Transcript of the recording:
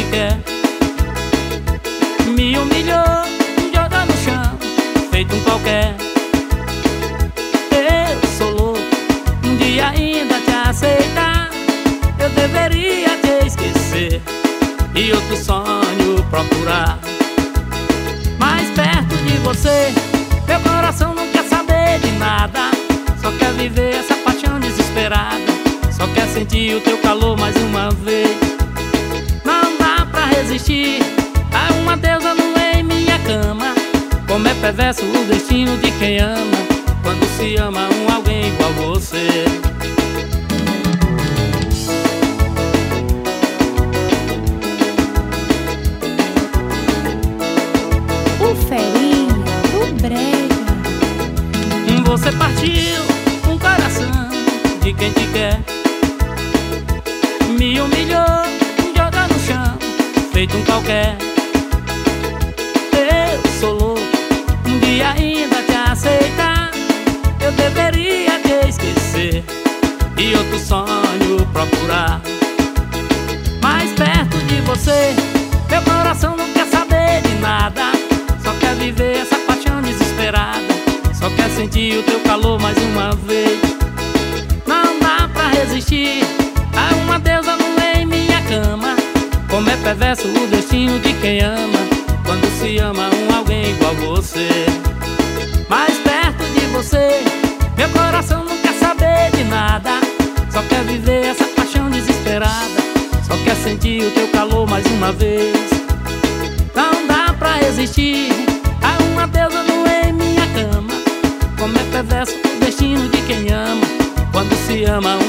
quer. Me humilhou, joga no chão, feito um qualquer. Eu sou louco de ainda te aceitar. Eu deveria te esquecer e outro sonho procurar. Mais perto de você, meu coração não quer saber de nada. Só quer viver essa paixão desesperada. Só quer sentir o teu calor mais uma vez. Não dá pra resistir a uma deusa nua em minha cama. Como é perverso o destino de quem ama, quando se ama alguém igual você. O ferinho, o brega. Você partiu um coração de quem te quer. Me humilhou, joga no chão, feito um qualquer. Eu sou louco de ainda te aceitar. Eu deveria te esquecer e outro sonho procurar. Mais perto de você, meu coração não quer saber de nada. Só quer viver essa paixão desesperada. Só quer sentir o teu calor mais uma vez. Não dá pra resistir a uma deusa nua em minha cama. Como é perverso o destino de quem ama, quando se ama alguém igual você. Mais perto de você, meu coração não quer saber de nada. Só quer viver essa paixão desesperada. Só quer sentir o teu calor mais uma vez. Não dá pra resistir a uma deusa nua em minha cama. Como é perverso o destino de quem ama, quando se ama